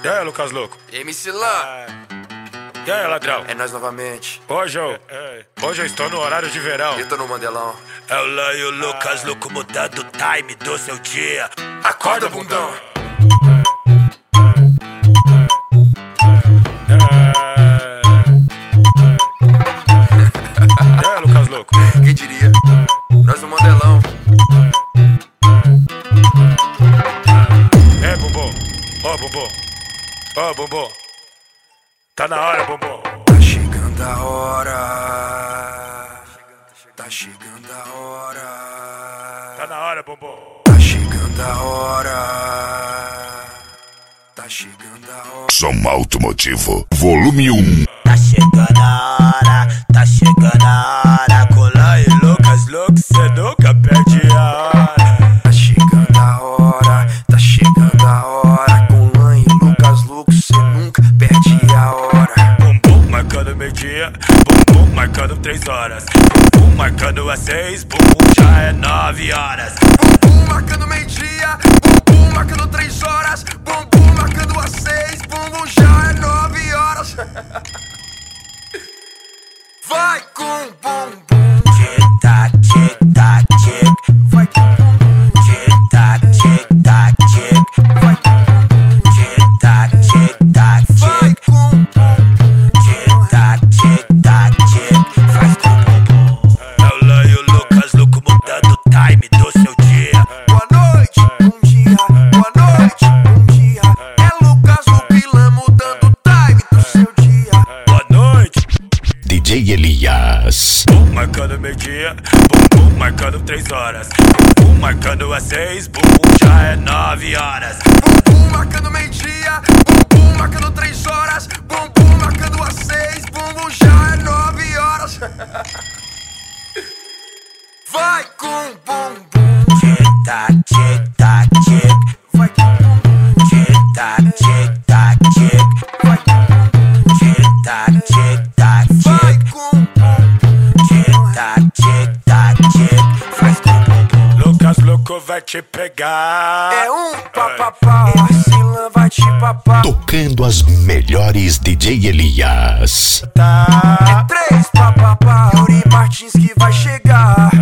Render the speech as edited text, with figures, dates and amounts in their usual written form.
E aí, Lucas Louco? MC Lan. E aí, ladrão? É nós novamente. Hoje eu estou no horário de verão. Eu tô no Mandelão. É o Lan e o Lucas Louco mudando o time do seu dia. Acorda, bundão. E aí, Lucas Louco? Quem diria? Nós no Mandelão. É, bumbum. Ó, bumbum. Ó, bumbum. Tá na hora, bumbum. Tá chegando a hora. Tá chegando a hora. Tá na hora, bumbum. Tá chegando a hora. Tá chegando a hora. Som Automotivo, volume 1. Tá chegando a hora, tá chegando a hora. Colar e Lucas Louco, cê nunca perde a hora. Tá chegando a hora, tá chegando a hora. Com Lan e Lucas Louco, cê nunca perde a hora. Bumbum marcando meio-dia, bumbum marcando 3 horas. Bumbum marcando às 6, bumbum já é 9 horas. Bumbum marcando meio-dia, bumbum marcando 3 horas. Bumbum marcando às 6, bumbum já é 9 horas. Vai com bumbum. Tic-tac, tic-tac, tic. Vai com bumbum. Tic-tac, tic-tac, tic. Vai com bumbum. Tic-tac, tic-tac, Vai tic. com bumbum. Tic-tac, tic-tac, tic. Faz com bumbum. É o Lan e o Lucas Louco mudando o time do seu dia. Boa noite, bom dia. Boa noite, bom dia. É Lucas Louco e Lan mudando o time do seu dia. Boa noite. DJ Elias. Bumbum marcando meio-dia, bumbum marcando 3 horas. Bumbum marcando às 6, bumbum já é 9 horas. Bumbum marcando meio-dia, bumbum marcando 3 horas. Bumbum marcando às 6, bumbum já é 9 horas. Vai com bumbum. Tic-tac, tic-tac, tic. Vai com bumbum. Tic-tac, tic-tac, tic. Vai com bumbum. Tic-tac, tic-tac, Vai tic. com bumbum. Tic-tac, tic-tac, tic. Faz com bumbum. Lucas Louco vai te pegar. É um papapá. MC Lan vai te papar. Tocando as melhores DJ Elias. Tá. É 3 papapá. Yuri Martins que vai chegar.